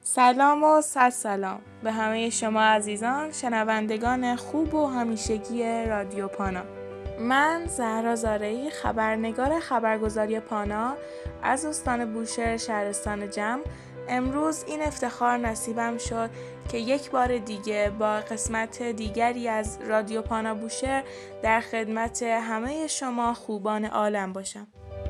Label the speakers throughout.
Speaker 1: سلام و صد سلام به همه شما عزیزان شنوندگان خوب و همیشگی رادیو پانا. من زهرا زارعی، خبرنگار خبرگزاری پانا از استان بوشهر شهرستان جم، امروز این افتخار نصیبم شد که یک بار دیگه با قسمت دیگری از رادیو پانا بوشهر در خدمت همه شما خوبان عالم باشم.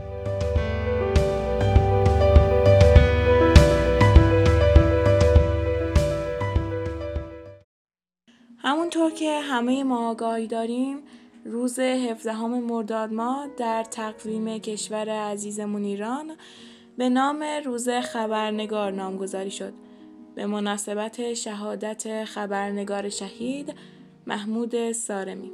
Speaker 1: همونطور که همه ما آگاهی داریم، روز 17 مرداد ماه در تقویم کشور عزیزمون ایران به نام روز خبرنگار نامگذاری شد به مناسبت شهادت خبرنگار شهید محمود صارمی.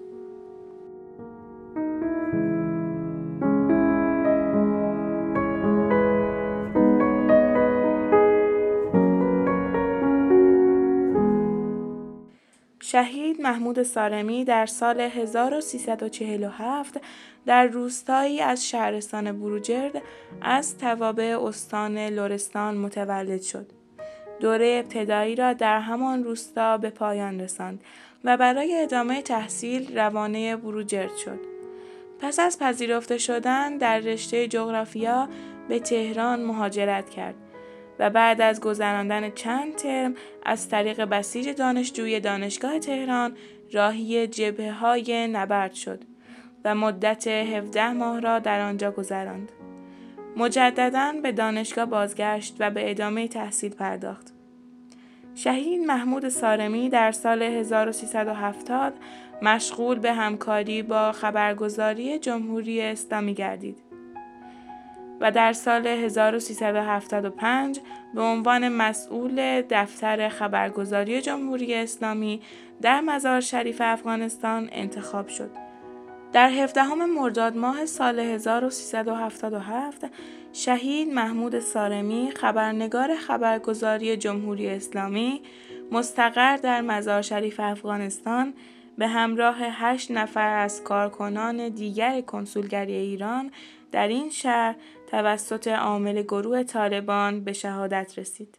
Speaker 1: شهید محمود صارمی در سال 1347 در روستایی از شهرستان بروجرد از توابع استان لرستان متولد شد. دوره ابتدایی را در همان روستا به پایان رساند و برای ادامه تحصیل روانه بروجرد شد. پس از پذیرفته شدن در رشته جغرافیا به تهران مهاجرت کرد و بعد از گذراندن چند ترم از طریق بسیج دانشجوی دانشگاه تهران راهی جبهه‌های نبرد شد و مدت 17 ماه را در آنجا گذراند. مجدداً به دانشگاه بازگشت و به ادامه تحصیل پرداخت. شهید محمود صارمی در سال 1370 مشغول به همکاری با خبرگزاری جمهوری اسلامی گردید و در سال 1375 به عنوان مسئول دفتر خبرگزاری جمهوری اسلامی در مزار شریف افغانستان انتخاب شد. در 17 مرداد ماه سال 1377 شهید محمود صارمی خبرنگار خبرگزاری جمهوری اسلامی مستقر در مزار شریف افغانستان به همراه 8 نفر از کارکنان دیگر کنسولگری ایران در این شهر توسط عامل گروه طالبان به شهادت رسید.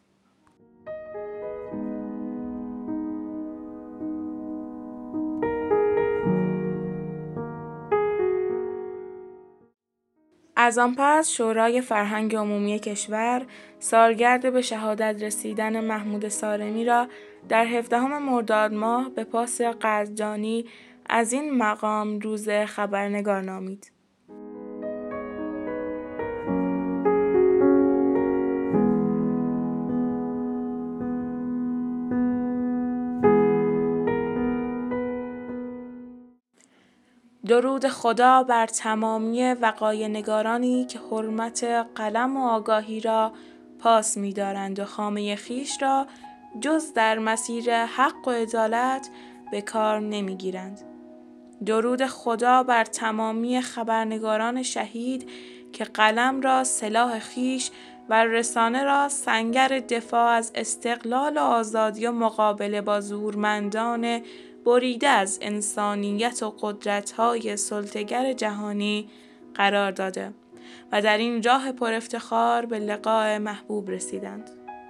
Speaker 1: از آن پس شورای فرهنگ عمومی کشور سالگرد به شهادت رسیدن محمود صارمی را در 17 مرداد ماه به پاس قدردانی از این مقام روز خبرنگار نامید. درود خدا بر تمامی وقایع نگارانی که حرمت قلم و آگاهی را پاس می‌دارند و خامه خویش را جز در مسیر حق و عدالت به کار نمی‌گیرند. درود خدا بر تمامی خبرنگاران شهید که قلم را سلاح خویش و رسانه را سنگر دفاع از استقلال و آزادی و مقابله با زورمندان بریده از انسانیت و قدرت‌های سلطه‌گر جهانی قرار داده و در این راه پر افتخار به لقاء محبوب رسیدند.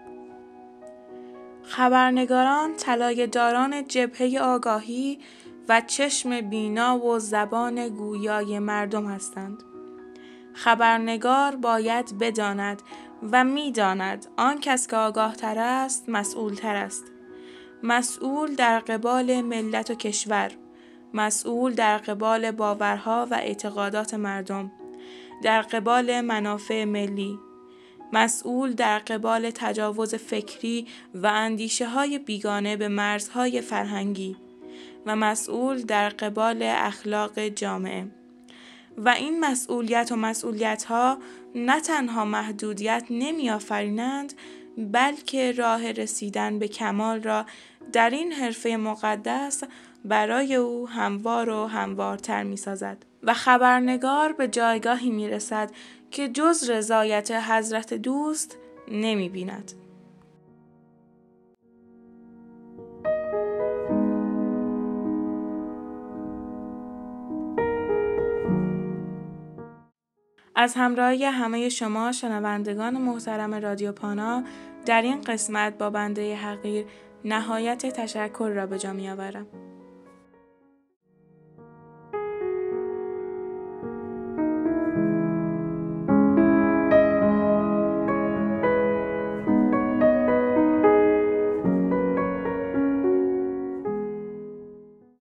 Speaker 1: خبرنگاران طلایه‌داران جبهه آگاهی و چشم بینا و زبان گویای مردم هستند. خبرنگار باید بداند و می‌داند آن کس که آگاه‌تر است مسئول‌تر است. مسئول در قبال ملت و کشور، مسئول در قبال باورها و اعتقادات مردم، در قبال منافع ملی، مسئول در قبال تجاوز فکری و اندیشه‌های بیگانه به مرزهای فرهنگی و مسئول در قبال اخلاق جامعه. و این مسئولیت‌ها نه تنها محدودیت نمی‌آفرینند بلکه راه رسیدن به کمال را در این حرفه مقدس برای او هموار و هموارتر می‌سازد و خبرنگار به جایگاهی می‌رسد که جز رضایت حضرت دوست نمی‌بیند. از همراهی همه شما شنوندگان محترم رادیو پانا در این قسمت با بنده حقیر نهایت تشکر را به جا می‌آورم.